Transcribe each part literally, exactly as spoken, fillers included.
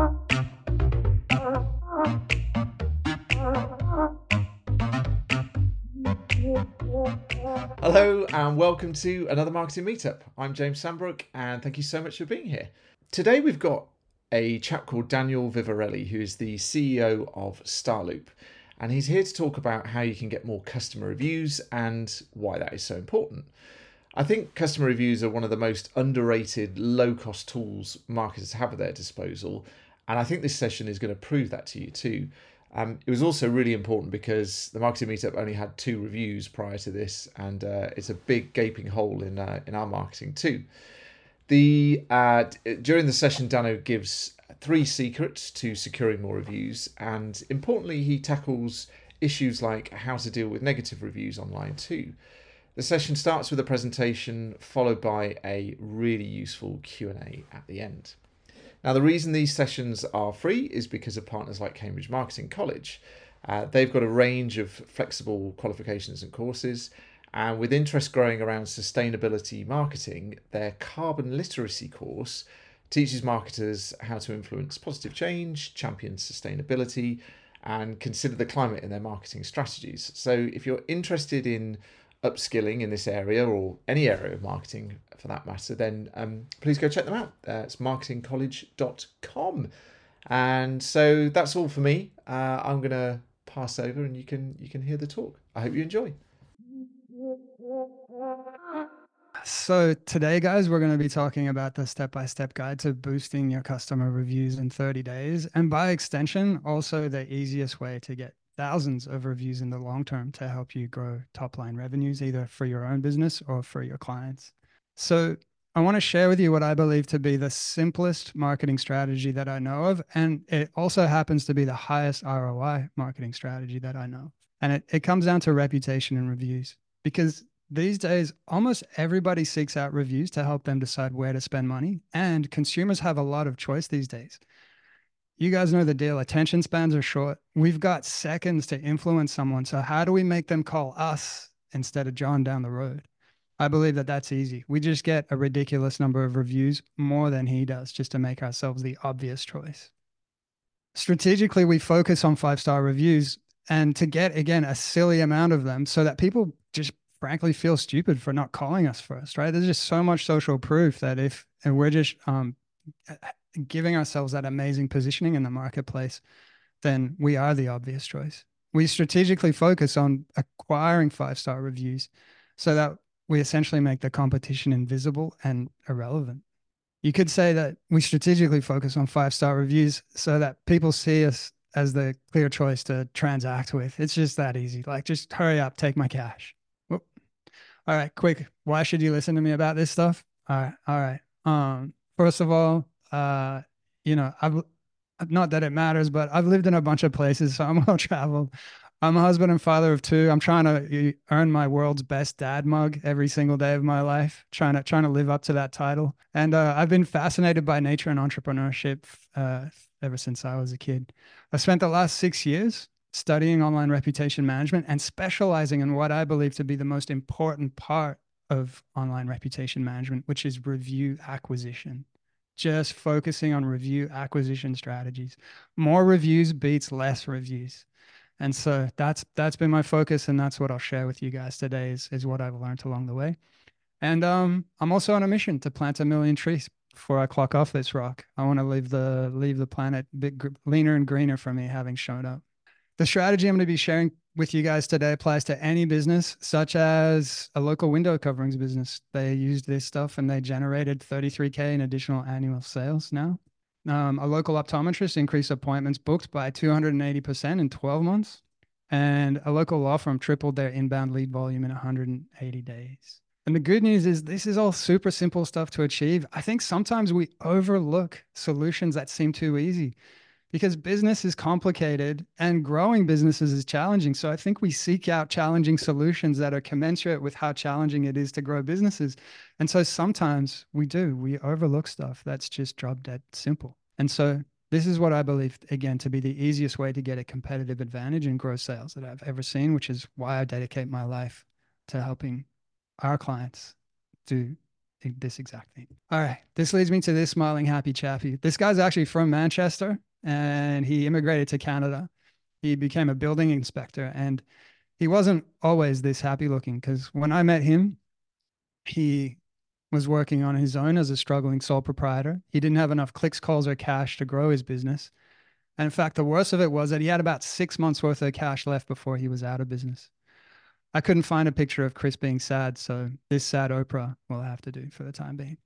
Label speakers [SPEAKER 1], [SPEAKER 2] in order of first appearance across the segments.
[SPEAKER 1] Hello and welcome to another marketing meetup. I'm James Sambrook and thank you so much for being here. Today we've got a chap called Daniel Vivarelli, who is the C E O of Starloop, and he's here to talk about how you can get more customer reviews and why that is so important. I think customer reviews are one of the most underrated, low-cost tools marketers have at their disposal, and I think this session is going to prove that to you too. Um, it was also really important because the marketing meetup only had two reviews prior to this, and uh, it's a big gaping hole in uh, in our marketing too. The uh, during the session, Dano gives three secrets to securing more reviews, and importantly, he tackles issues like how to deal with negative reviews online too. The session starts with a presentation, followed by a really useful Q and A at the end. Now, the reason these sessions are free is because of partners like Cambridge Marketing College. Uh, they've got a range of flexible qualifications and courses, and with interest growing around sustainability marketing, their carbon literacy course teaches marketers how to influence positive change, champion sustainability, and consider the climate in their marketing strategies. So if you're interested in upskilling in this area or any area of marketing for that matter, then um, please go check them out. Uh, it's marketing college dot com. And so that's all for me. Uh, I'm going to pass over and you can you can hear the talk. I hope you enjoy.
[SPEAKER 2] So today, guys, we're going to be talking about the step-by-step guide to boosting your customer reviews in thirty days. And by extension, also the easiest way to get thousands of reviews in the long term to help you grow top-line revenues, either for your own business or for your clients. So I want to share with you what I believe to be the simplest marketing strategy that I know of. And it also happens to be the highest R O I marketing strategy that I know. And it, it comes down to reputation and reviews, because these days, almost everybody seeks out reviews to help them decide where to spend money, and consumers have a lot of choice these days. You guys know the deal. Attention spans are short. We've got seconds to influence someone. So how do we make them call us instead of John down the road? I believe that that's easy. We just get a ridiculous number of reviews, more than he does, just to make ourselves the obvious choice. Strategically, we focus on five-star reviews and to get, again, a silly amount of them so that people just frankly feel stupid for not calling us first, right? There's just so much social proof that if and we're just um, giving ourselves that amazing positioning in the marketplace, then we are the obvious choice. We strategically focus on acquiring five-star reviews so that we essentially make the competition invisible and irrelevant. You could say that we strategically focus on five-star reviews so that people see us as the clear choice to transact with. It's just that easy. Like, just hurry up, take my cash. Whoop. All right, quick. Why should you listen to me about this stuff? All right, all right. Um, first of all, uh, you know, I've not that it matters, but I've lived in a bunch of places, so I'm well traveled. I'm a husband and father of two. I'm trying to earn my world's best dad mug every single day of my life, trying to trying to live up to that title. And uh, I've been fascinated by nature and entrepreneurship uh, ever since I was a kid. I spent the last six years studying online reputation management and specializing in what I believe to be the most important part of online reputation management, which is review acquisition. Just focusing on review acquisition strategies. More reviews beats less reviews. And so that's that's been my focus, and that's what I'll share with you guys today is, is what I've learned along the way. And um, I'm also on a mission to plant a million trees before I clock off this rock. I want to leave the leave the planet a bit leaner and greener for me having shown up. The strategy I'm going to be sharing with you guys today applies to any business, such as a local window coverings business. They used this stuff and they generated thirty-three K in additional annual sales now. Um, a local optometrist increased appointments booked by two hundred eighty percent in twelve months. And a local law firm tripled their inbound lead volume in one hundred eighty days. And the good news is this is all super simple stuff to achieve. I think sometimes we overlook solutions that seem too easy because business is complicated and growing businesses is challenging. So I think we seek out challenging solutions that are commensurate with how challenging it is to grow businesses. And so sometimes we do, we overlook stuff that's just drop dead simple. And so this is what I believe, again, to be the easiest way to get a competitive advantage and grow sales that I've ever seen, which is why I dedicate my life to helping our clients do this exact thing. All right. This leads me to this smiling, happy chappy. This guy's actually from Manchester and he immigrated to Canada. He became a building inspector and he wasn't always this happy looking because when I met him, he was working on his own as a struggling sole proprietor. He didn't have enough clicks, calls, or cash to grow his business. And in fact, the worst of it was that he had about six months worth of cash left before he was out of business. I couldn't find a picture of Chris being sad, so this sad Oprah will have to do for the time being.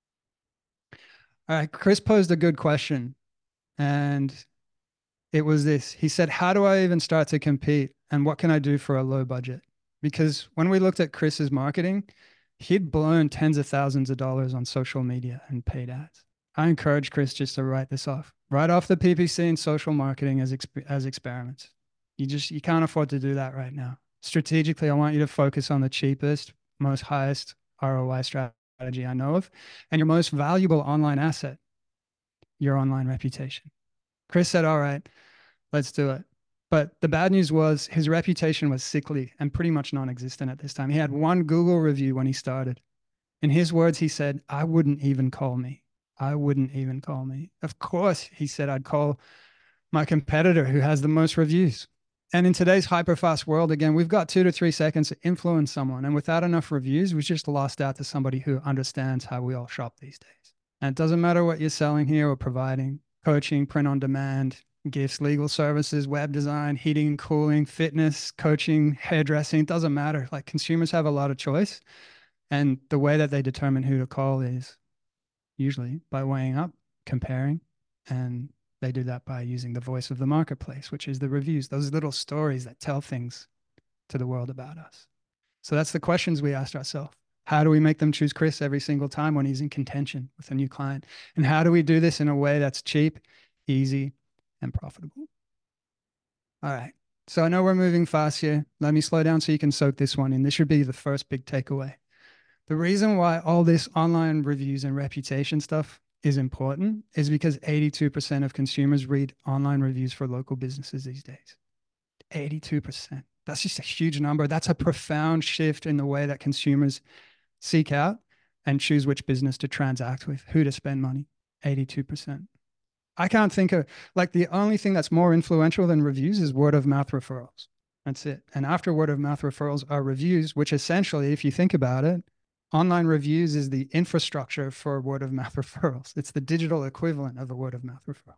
[SPEAKER 2] All right, Chris posed a good question, and it was this. He said, how do I even start to compete, and what can I do for a low budget? Because when we looked at Chris's marketing, he'd blown tens of thousands of dollars on social media and paid ads. I encourage Chris just to write this off. Write off the P P C and social marketing as, exp- as experiments. You just, you can't afford to do that right now. Strategically, I want you to focus on the cheapest, most highest R O I strategy I know of, and your most valuable online asset, your online reputation. Chris said, all right, let's do it. But the bad news was his reputation was sickly and pretty much non-existent at this time. He had one Google review when he started. In his words, he said, I wouldn't even call me. I wouldn't even call me. Of course, he said, I'd call my competitor who has the most reviews. And in today's hyper-fast world, again, we've got two to three seconds to influence someone. And without enough reviews, we've just lost out to somebody who understands how we all shop these days. And it doesn't matter what you're selling here or providing, coaching, print on demand, gifts, legal services, web design, heating and cooling, fitness, coaching, hairdressing, it doesn't matter. Like consumers have a lot of choice. And the way that they determine who to call is usually by weighing up, comparing, and they do that by using the voice of the marketplace, which is the reviews, those little stories that tell things to the world about us. So that's the questions we asked ourselves. How do we make them choose Chris every single time when he's in contention with a new client? And how do we do this in a way that's cheap, easy, and profitable? All right. So I know we're moving fast here. Let me slow down so you can soak this one in. This should be the first big takeaway. The reason why all this online reviews and reputation stuff is important is because eighty-two percent of consumers read online reviews for local businesses these days. eighty-two percent. That's just a huge number. That's a profound shift in the way that consumers seek out and choose which business to transact with, who to spend money. eighty-two percent. I can't think of, like the only thing that's more influential than reviews is word of mouth referrals. That's it. And after word of mouth referrals are reviews, which essentially, if you think about it, online reviews is the infrastructure for word of mouth referrals. It's the digital equivalent of a word of mouth referral.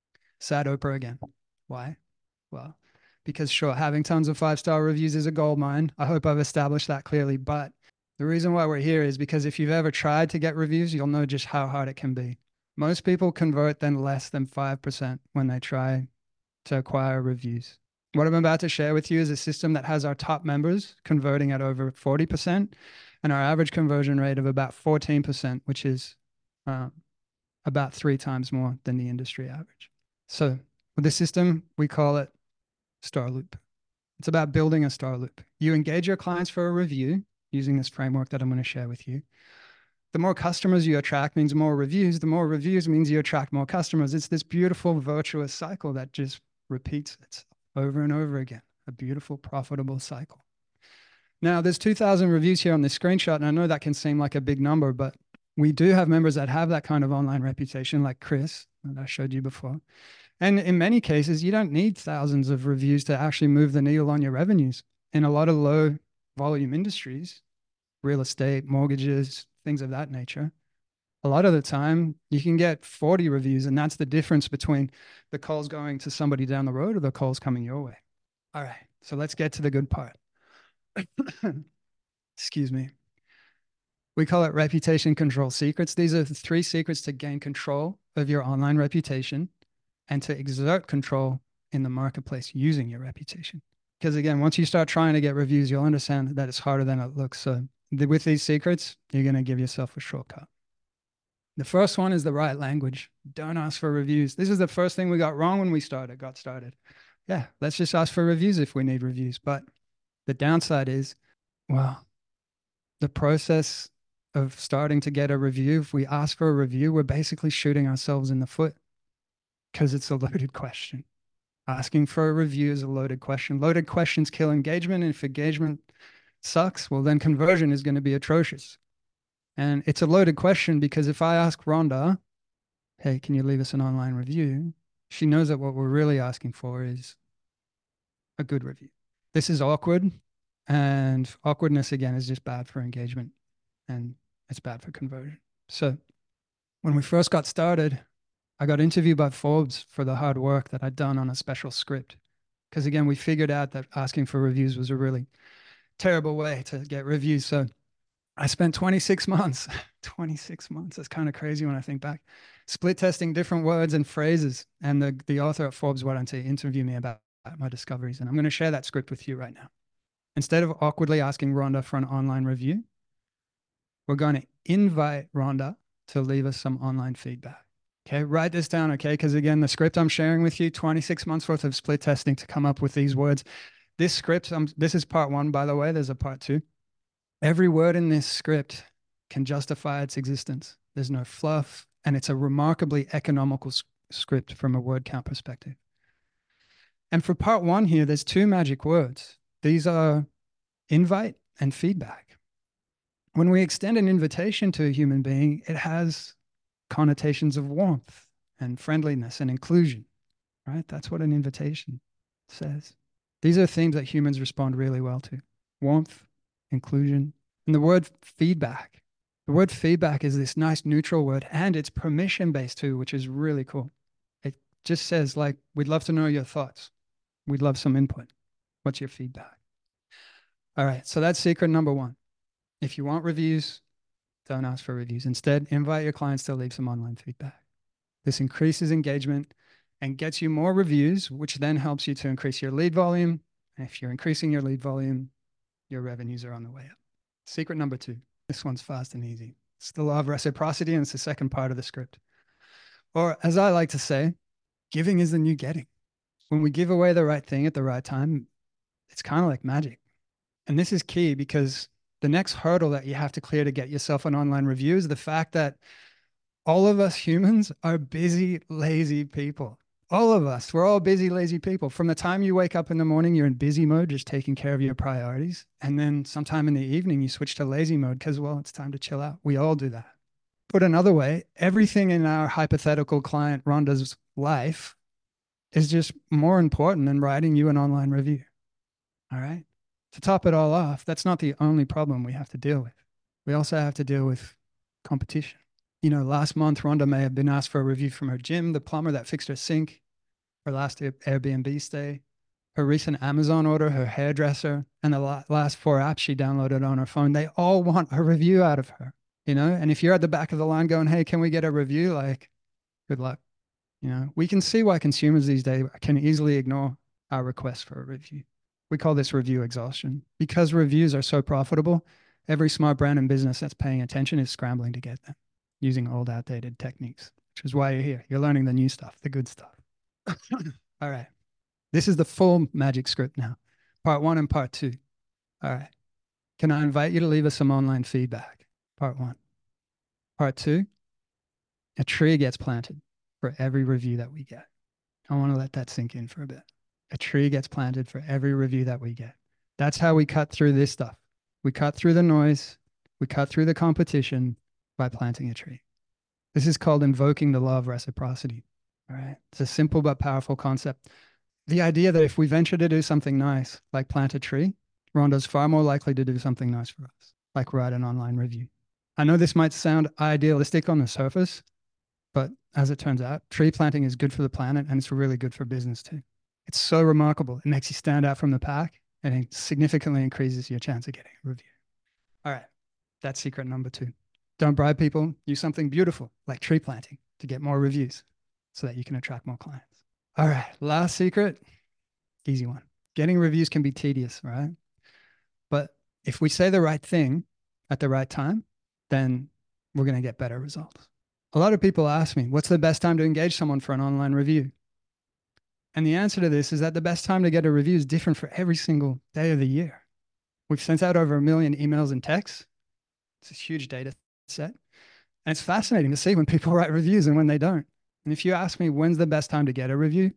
[SPEAKER 2] Sad Oprah again. Why? Well, because sure, having tons of five-star reviews is a gold mine. I hope I've established that clearly. But the reason why we're here is because if you've ever tried to get reviews, you'll know just how hard it can be. Most people convert then less than five percent when they try to acquire reviews. What I'm about to share with you is a system that has our top members converting at over forty percent and our average conversion rate of about fourteen percent, which is uh, about three times more than the industry average. So with the system, we call it Star Loop. It's about building a Star Loop. You engage your clients for a review using this framework that I'm going to share with you. The more customers you attract means more reviews. The more reviews means you attract more customers. It's this beautiful virtuous cycle that just repeats itself over and over again. A beautiful, profitable cycle. Now, there's two thousand reviews here on this screenshot, and I know that can seem like a big number, but we do have members that have that kind of online reputation, like Chris, that I showed you before. And in many cases, you don't need thousands of reviews to actually move the needle on your revenues. In a lot of low volume industries, real estate, mortgages, things of that nature, a lot of the time you can get forty reviews, and that's the difference between the calls going to somebody down the road or the calls coming your way. All right, so let's get to the good part. Excuse me. We call it reputation control secrets. These are the three secrets to gain control of your online reputation and to exert control in the marketplace using your reputation. Because again, once you start trying to get reviews, you'll understand that it's harder than it looks. So with these secrets, you're going to give yourself a shortcut. The first one is the right language. Don't ask for reviews. This is the first thing we got wrong when we started, got started. Yeah, let's just ask for reviews if we need reviews. But the downside is, well, the process of starting to get a review, if we ask for a review, we're basically shooting ourselves in the foot because it's a loaded question. Asking for a review is a loaded question. Loaded questions kill engagement, and if engagement sucks, well, then conversion is going to be atrocious. And it's a loaded question because if I ask Rhonda, hey, can you leave us an online review? She knows that what we're really asking for is a good review. This is awkward, and awkwardness, again, is just bad for engagement and it's bad for conversion. So when we first got started, I got interviewed by Forbes for the hard work that I'd done on a special script. Because again, we figured out that asking for reviews was a really terrible way to get reviews. So I spent twenty-six months, twenty-six months. That's kind of crazy when I think back, split testing different words and phrases. And the, the author at Forbes wanted to interview me about my discoveries. And I'm going to share that script with you right now. Instead of awkwardly asking Rhonda for an online review, we're going to invite Rhonda to leave us some online feedback. Okay, write this down, okay? Because again, the script I'm sharing with you, twenty-six months worth of split testing to come up with these words. This script, um, this is part one, by the way, there's a part two. Every word in this script can justify its existence. There's no fluff, and it's a remarkably economical script from a word count perspective. And for part one here, there's two magic words. These are invite and feedback. When we extend an invitation to a human being, it has connotations of warmth and friendliness and inclusion, right? That's what an invitation says. These are themes that humans respond really well to: warmth, inclusion, and the word feedback. The word feedback is this nice neutral word, and it's permission-based too, which is really cool. It just says, like, we'd love to know your thoughts. We'd love some input. What's your feedback? All right, so that's secret number one. If you want reviews, don't ask for reviews. Instead, invite your clients to leave some online feedback. This increases engagement and gets you more reviews, which then helps you to increase your lead volume. And if you're increasing your lead volume, your revenues are on the way up. Secret number two. This one's fast and easy. It's the law of reciprocity, and it's the second part of the script. Or as I like to say, giving is the new getting. When we give away the right thing at the right time, it's kind of like magic. And this is key because the next hurdle that you have to clear to get yourself an online review is the fact that all of us humans are busy, lazy people. All of us, we're all busy, lazy people. From the time you wake up in the morning, you're in busy mode, just taking care of your priorities. And then sometime in the evening, you switch to lazy mode because, well, it's time to chill out. We all do that. Put another way, everything in our hypothetical client Rhonda's life is just more important than writing you an online review. All right? To top it all off, that's not the only problem we have to deal with. We also have to deal with competition. You know, last month, Rhonda may have been asked for a review from her gym, the plumber that fixed her sink, her last Airbnb stay, her recent Amazon order, her hairdresser, and the last four apps she downloaded on her phone. They all want a review out of her, you know? And if you're at the back of the line going, hey, can we get a review? Like, good luck. You know, we can see why consumers these days can easily ignore our request for a review. We call this review exhaustion. Because reviews are so profitable, every smart brand and business that's paying attention is scrambling to get them using old, outdated techniques, which is why you're here. You're learning the new stuff, the good stuff. All right. This is the full magic script now. Part one and part two. All right. Can I invite you to leave us some online feedback? Part one. Part two, a tree gets planted for every review that we get. I want to let that sink in for a bit. A tree gets planted for every review that we get. That's how we cut through this stuff. We cut through the noise. We cut through the competition by planting a tree. This is called invoking the law of reciprocity. All right. It's a simple but powerful concept. The idea that if we venture to do something nice, like plant a tree, Rhonda's far more likely to do something nice for us, like write an online review. I know this might sound idealistic on the surface, but as it turns out, tree planting is good for the planet and it's really good for business too. It's so remarkable. It makes you stand out from the pack and it significantly increases your chance of getting a review. All right. That's secret number two. Don't bribe people. Use something beautiful like tree planting to get more reviews so that you can attract more clients. All right. Last secret, easy one. Getting reviews can be tedious, right? But if we say the right thing at the right time, then we're going to get better results. A lot of people ask me, what's the best time to engage someone for an online review? And the answer to this is that the best time to get a review is different for every single day of the year. We've sent out over a million emails and texts. It's a huge data set. And it's fascinating to see when people write reviews and when they don't. And if you ask me when's the best time to get a review,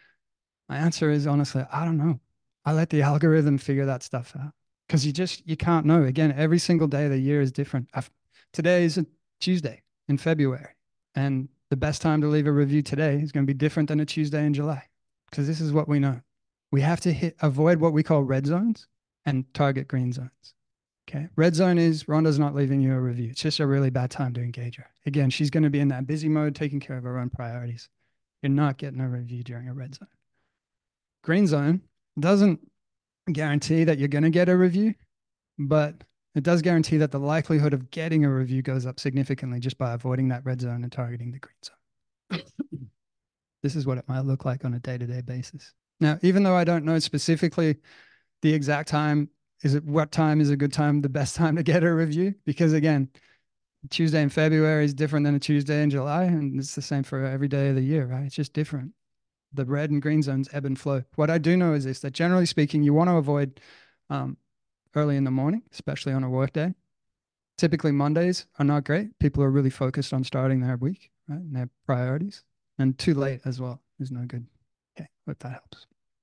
[SPEAKER 2] my answer is honestly, I don't know. I let the algorithm figure that stuff out because you just, you can't know. Again, every single day of the year is different. I've, Today is a Tuesday in February, and the best time to leave a review today is going to be different than a Tuesday in July, because this is what we know. We have to hit, avoid what we call red zones and target green zones. Okay. Red zone is Rhonda's not leaving you a review. It's just a really bad time to engage her. Again, she's going to be in that busy mode, taking care of her own priorities. You're not getting a review during a red zone. Green zone doesn't guarantee that you're going to get a review, but it does guarantee that the likelihood of getting a review goes up significantly just by avoiding that red zone and targeting the green zone. This is what it might look like on a day-to-day basis. Now, even though I don't know specifically the exact time, is it what time is a good time, the best time to get a review? Because again, Tuesday in February is different than a Tuesday in July, and it's the same for every day of the year, right? It's just different. The red and green zones ebb and flow. What I do know is this, that generally speaking, you want to avoid um, early in the morning, especially on a work day. Typically Mondays are not great. People are really focused on starting their week, right? And their priorities. And too late as well is no good. Okay, hope that helps.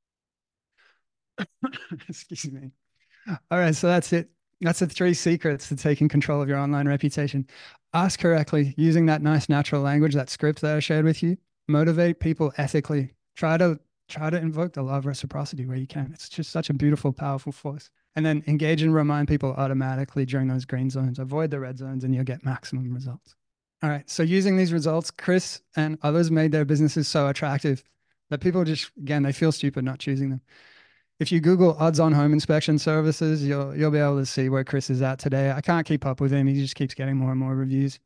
[SPEAKER 2] Excuse me. All right, so that's it. That's the three secrets to taking control of your online reputation. Ask correctly, using that nice natural language, that script that I shared with you. Motivate people ethically. Try to try to invoke the law of reciprocity where you can. It's just such a beautiful, powerful force. And then engage and remind people automatically during those green zones. Avoid the red zones and you'll get maximum results. All right, so using these results, Chris and others made their businesses so attractive that people just, again, they feel stupid not choosing them. If you Google odds on home inspection services, you'll you'll be able to see where Chris is at today. I can't keep up with him. He just keeps getting more and more reviews.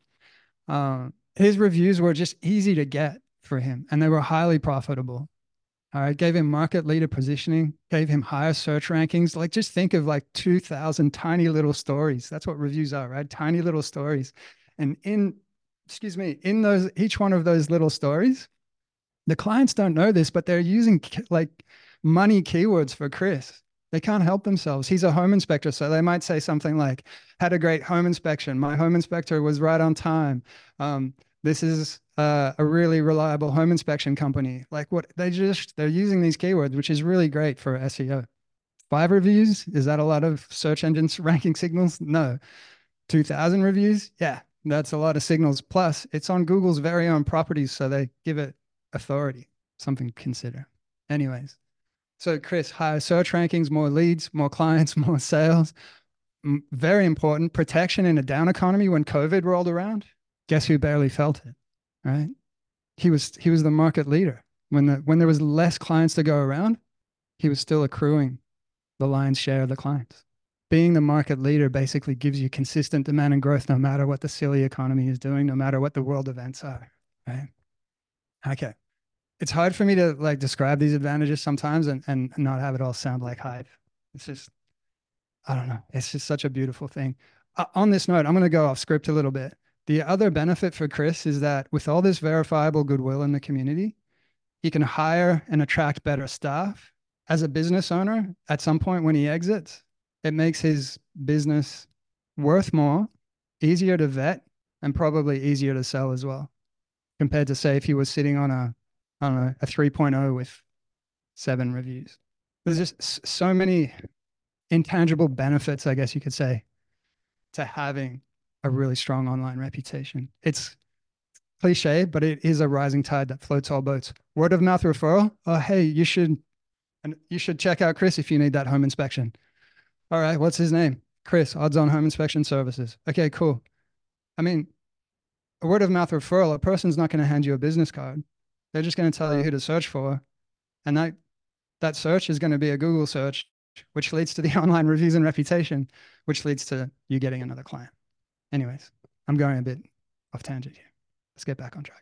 [SPEAKER 2] Um, his reviews were just easy to get for him, and they were highly profitable. All right, gave him market leader positioning, gave him higher search rankings. Like just think of like two thousand tiny little stories. That's what reviews are, right? Tiny little stories. And in, excuse me, in those, each one of those little stories, the clients don't know this, but they're using like money keywords for Chris. They can't help themselves. He's a home inspector. So they might say something like, had a great home inspection. My home inspector was right on time. Um, this is uh, a really reliable home inspection company. Like what they just, they're using these keywords, which is really great for S E O. Five reviews. Is that a lot of search engines ranking signals? No. two thousand reviews. Yeah, that's a lot of signals. Plus it's on Google's very own properties. So they give it authority, something to consider. Anyways. So Chris, higher search rankings, more leads, more clients, more sales. Very important. Protection in a down economy when COVID rolled around. Guess who barely felt it, right? He was he was the market leader. When the when there was less clients to go around, he was still accruing the lion's share of the clients. Being the market leader basically gives you consistent demand and growth no matter what the silly economy is doing, no matter what the world events are, right? Okay. It's hard for me to like describe these advantages sometimes and, and not have it all sound like hype. It's just, I don't know. It's just such a beautiful thing. Uh, on this note, I'm going to go off script a little bit. The other benefit for Chris is that with all this verifiable goodwill in the community, he can hire and attract better staff. As a business owner, at some point when he exits, it makes his business worth more, easier to vet, and probably easier to sell as well, compared to say if he was sitting on a I don't know, a three point oh with seven reviews. There's just so many intangible benefits, I guess you could say, to having a really strong online reputation. It's cliche, but it is a rising tide that floats all boats. Word of mouth referral. Oh, hey, you should, and you should check out Chris if you need that home inspection. All right, what's his name? Chris, odds on home inspection services. Okay, cool. I mean, a word of mouth referral, a person's not going to hand you a business card. They're just going to tell you who to search for. And that, that search is going to be a Google search, which leads to the online reviews and reputation, which leads to you getting another client. Anyways, I'm going a bit off tangent here. Let's get back on track.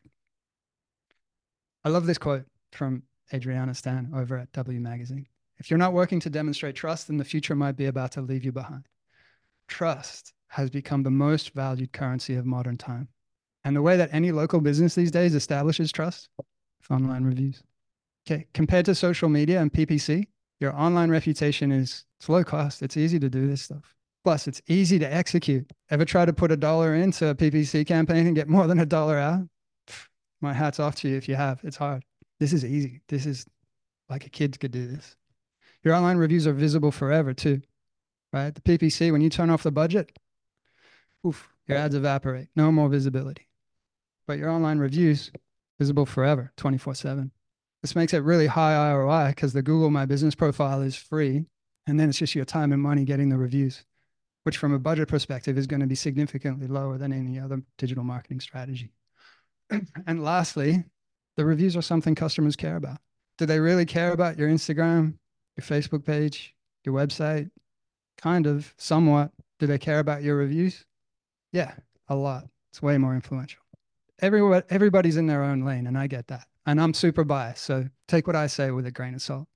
[SPEAKER 2] I love this quote from Adriana Stan over at W Magazine. If you're not working to demonstrate trust, then the future might be about to leave you behind. Trust has become the most valued currency of modern time. And the way that any local business these days establishes trust, online reviews. Okay, compared to social media and P P C, your online reputation is it's low cost. It's easy to do this stuff. Plus, it's easy to execute. Ever try to put a dollar into a P P C campaign and get more than a dollar out? My hat's off to you if you have. It's hard. This is easy. This is like a kid could do this. Your online reviews are visible forever too, right? The P P C, when you turn off the budget, oof, Your ads evaporate, no more visibility. But your online reviews, visible forever, twenty-four seven. This makes it really high R O I because the Google My Business profile is free. And then it's just your time and money getting the reviews, which from a budget perspective is going to be significantly lower than any other digital marketing strategy. And lastly, the reviews are something customers care about. Do they really care about your Instagram, your Facebook page, your website? Kind of, somewhat. Do they care about your reviews? Yeah, a lot. It's way more influential. Everyone, everybody's in their own lane, and I get that. And I'm super biased, so take what I say with a grain of salt.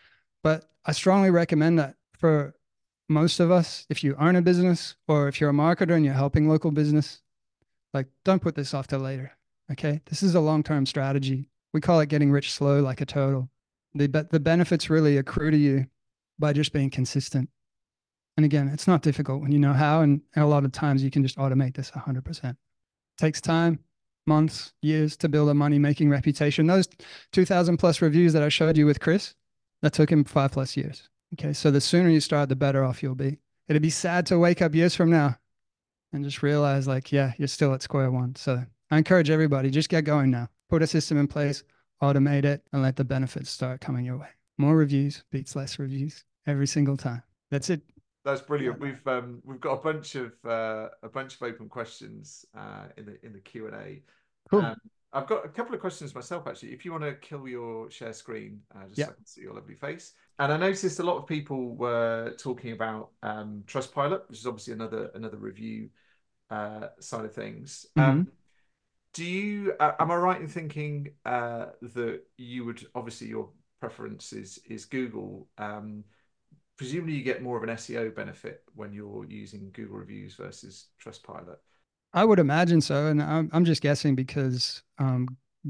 [SPEAKER 2] But I strongly recommend that for most of us, if you own a business or if you're a marketer and you're helping local business, like don't put this off till later. Okay. This is a long term strategy. We call it getting rich slow like a turtle. The, the benefits really accrue to you by just being consistent. And again, it's not difficult when you know how. And, and a lot of times you can just automate this one hundred percent. It takes time, months, years to build a money making reputation. Those two thousand plus reviews that I showed you with Chris, that took him five plus years. Okay. So the sooner you start, the better off you'll be. It'd be sad to wake up years from now and just realize, like, yeah, you're still at square one. So I encourage everybody, just get going now. Put a system in place, automate it, and let the benefits start coming your way. More reviews beats less reviews every single time. That's it.
[SPEAKER 1] That's brilliant. We've um, we've got a bunch of uh, a bunch of open questions uh, in the in the Q and A.
[SPEAKER 2] Cool.
[SPEAKER 1] Um, I've got a couple of questions myself actually. If you want to kill your share screen, uh, just
[SPEAKER 2] yeah.
[SPEAKER 1] so I can see your lovely face. And I noticed a lot of people were talking about um, Trustpilot, which is obviously another another review uh, side of things.
[SPEAKER 2] Mm-hmm.
[SPEAKER 1] Um, do you? Uh, am I right in thinking uh, that you would obviously your preference is is Google? Um, presumably you get more of an S E O benefit when you're using Google reviews versus Trustpilot.
[SPEAKER 2] I would imagine so. And I'm, I'm just guessing because um,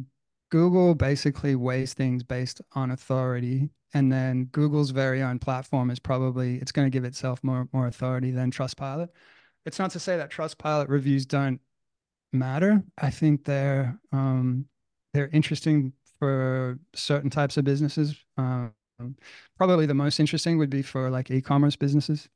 [SPEAKER 2] Google basically weighs things based on authority. And then Google's very own platform is probably, it's going to give itself more, more authority than Trustpilot. It's not to say that Trustpilot reviews don't matter. I think they're, um, they're interesting for certain types of businesses. Um, probably the most interesting would be for like e-commerce businesses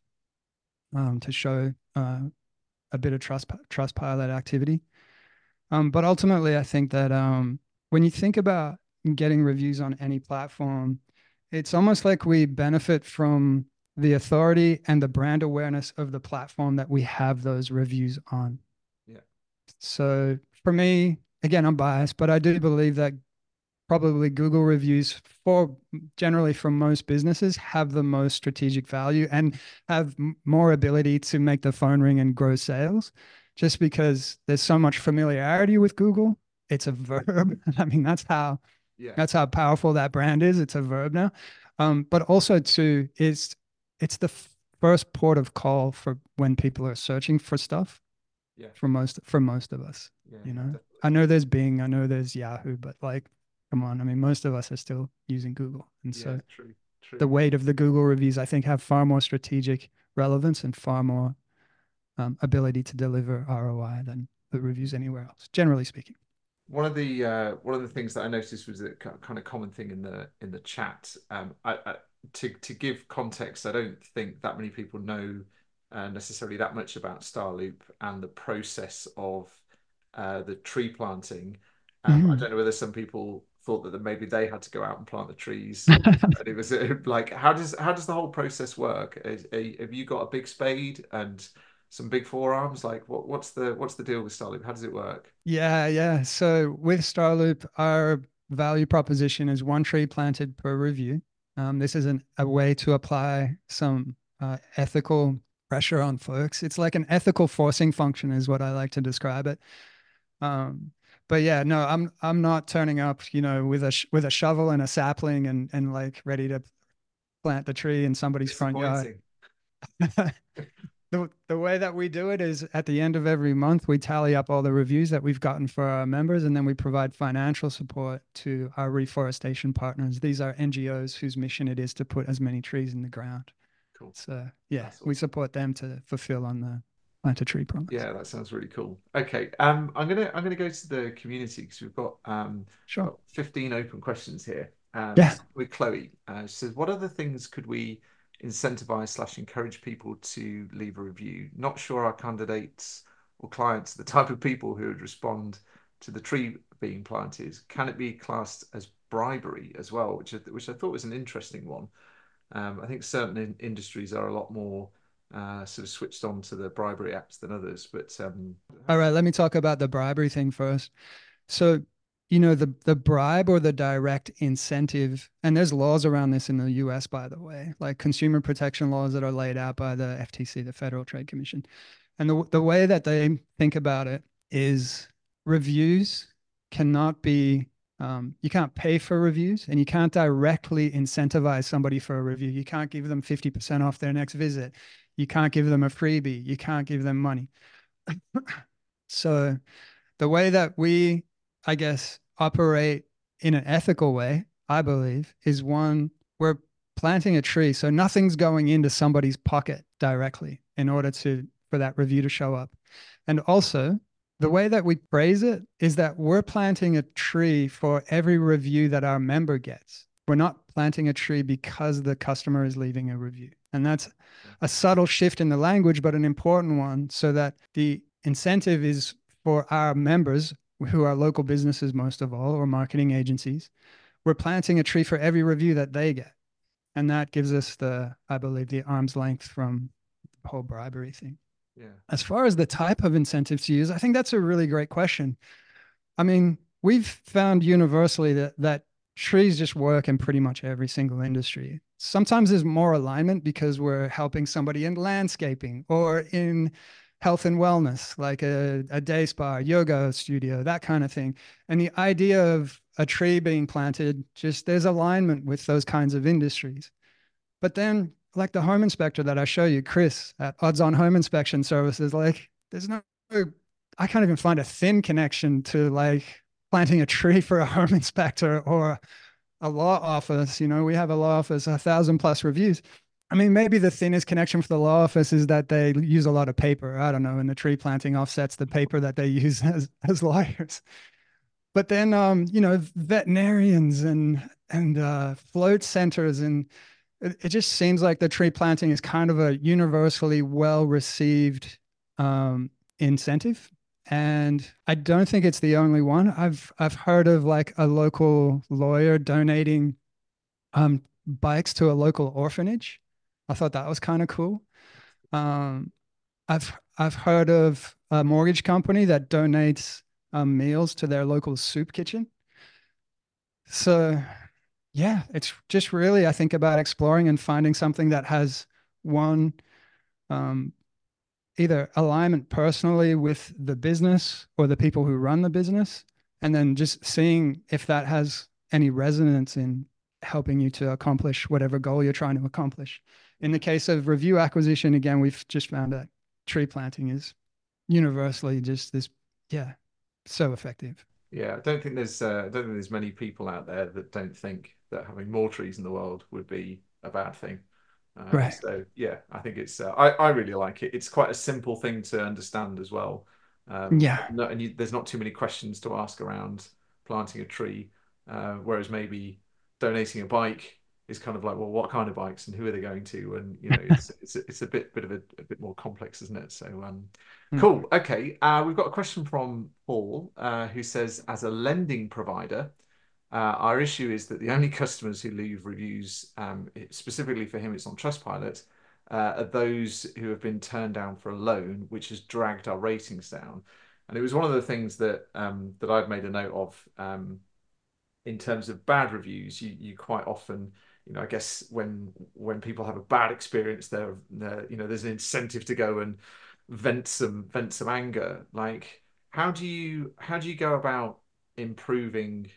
[SPEAKER 2] um, to show uh, a bit of trust Trustpilot activity. Um, but ultimately, I think that um, when you think about getting reviews on any platform, it's almost like we benefit from the authority and the brand awareness of the platform that we have those reviews on.
[SPEAKER 1] Yeah.
[SPEAKER 2] So for me, again, I'm biased, but I do believe that probably Google reviews for generally from most businesses have the most strategic value and have more ability to make the phone ring and grow sales just because there's so much familiarity with Google. It's a verb. I mean, that's how yeah. that's how powerful that brand is. It's a verb now. Um, but also too, it's it's the first port of call for when people are searching for stuff. Yeah. For most for most of us. Yeah, you know. Definitely. I know there's Bing, I know there's Yahoo, but like come on. I mean, most of us are still using Google. And so yeah, true, true. The weight of the Google reviews, I think, have far more strategic relevance and far more um, ability to deliver R O I than the reviews anywhere else, generally speaking.
[SPEAKER 1] One of the uh, one of the things that I noticed was a kind of common thing in the in the chat. Um, I, I, to to give context, I don't think that many people know uh, necessarily that much about Starloop and the process of uh, the tree planting. Um, mm-hmm. I don't know whether some people thought that maybe they had to go out and plant the trees. And it was like, how does how does the whole process work? Is, have you got a big spade and some big forearms? Like, what what's the what's the deal with Starloop? How does it work?
[SPEAKER 2] Yeah, yeah. So with Starloop, our value proposition is one tree planted per review. Um, this is an, a way to apply some uh, ethical pressure on folks. It's like an ethical forcing function, is what I like to describe it. Um, but yeah, no, I'm I'm not turning up, you know, with a sh with a shovel and a sapling and and like ready to plant the tree in somebody's front yard. the the way that we do it is at the end of every month we tally up all the reviews that we've gotten for our members, and then we provide financial support to our reforestation partners. These are N G Os whose mission it is to put as many trees in the ground. Cool. So yeah, awesome. We support them to fulfill on the plant a tree promise.
[SPEAKER 1] Yeah, that sounds really cool. Okay, um, I'm gonna I'm gonna go to the community because we've got um sure. got fifteen open questions here. Um,
[SPEAKER 2] yeah.
[SPEAKER 1] With Chloe, uh, she says, what other things could we incentivize slash encourage people to leave a review? Not sure our candidates or clients, the type of people who would respond to the tree being planted, can it be classed as bribery as well? Which I, which I thought was an interesting one. Um, I think certain in industries are a lot more uh, sort of switched on to the bribery apps than others. But um,
[SPEAKER 2] All right, let me talk about the bribery thing first. So, you know, the the bribe or the direct incentive, and there's laws around this in the U S, by the way, like consumer protection laws that are laid out by the F T C, the Federal Trade Commission. And the the way that they think about it is reviews cannot be um, you can't pay for reviews, and you can't directly incentivize somebody for a review. You can't give them fifty percent off their next visit. You can't give them a freebie. You can't give them money. So the way that we, I guess, operate in an ethical way, I believe, is one, we're planting a tree. So nothing's going into somebody's pocket directly in order to for that review to show up. And also, the way that we phrase it is that we're planting a tree for every review that our member gets. We're not planting a tree because the customer is leaving a review. And that's a subtle shift in the language, but an important one, so that the incentive is for our members, who are local businesses most of all, or marketing agencies. We're planting a tree for every review that they get. And that gives us the, I believe, the arm's length from the whole bribery thing.
[SPEAKER 1] Yeah.
[SPEAKER 2] As far as the type of incentives to use, I think that's a really great question. I mean, we've found universally that that trees just work in pretty much every single industry. Sometimes there's more alignment because we're helping somebody in landscaping or in health and wellness, like a, a day spa, yoga studio, that kind of thing. And the idea of a tree being planted, just there's alignment with those kinds of industries. But then, like the home inspector that I show you, Chris at Odds On Home Inspection Services, like there's no, I can't even find a thin connection to like planting a tree for a home inspector or a law office. You know, we have a law office, a thousand plus reviews. I mean, maybe the thinnest connection for the law office is that they use a lot of paper. I don't know, and the tree planting offsets the paper that they use as as lawyers. But then, um, you know, veterinarians and and uh, float centers, and it, it just seems like the tree planting is kind of a universally well received um, incentive. And I don't think it's the only one. I've I've heard of like a local lawyer donating um, bikes to a local orphanage. I thought that was kind of cool. Um, I've I've heard of a mortgage company that donates um, meals to their local soup kitchen. So yeah, it's just really, I think, about exploring and finding something that has one um, either alignment personally with the business or the people who run the business, and then just seeing if that has any resonance in helping you to accomplish whatever goal you're trying to accomplish. In the case of review acquisition, again, we've just found that tree planting is universally just this, yeah, so effective.
[SPEAKER 1] Yeah, I don't think there's uh, I don't think there's many people out there that don't think that having more trees in the world would be a bad thing. Um,
[SPEAKER 2] Right.
[SPEAKER 1] so yeah, I think it's uh, I I really like it. It's quite a simple thing to understand as well. Um,
[SPEAKER 2] Yeah.
[SPEAKER 1] no, and you, there's not too many questions to ask around planting a tree, uh, whereas maybe donating a bike is kind of like, well, what kind of bikes and who are they going to? And you know, it's it's it's a bit bit of a, a bit more complex, isn't it? So um,
[SPEAKER 2] Mhm.
[SPEAKER 1] cool. Okay, uh, we've got a question from Paul, uh, who says, as a lending provider. Uh, our issue is that the only customers who leave reviews, um, specifically for him, it's on Trustpilot, uh, are those who have been turned down for a loan, which has dragged our ratings down. And it was one of the things that um, that I've made a note of um, in terms of bad reviews. You you quite often, you know, I guess when when people have a bad experience, there, you know, there's an incentive to go and vent some vent some anger. Like, how do you how do you go about improving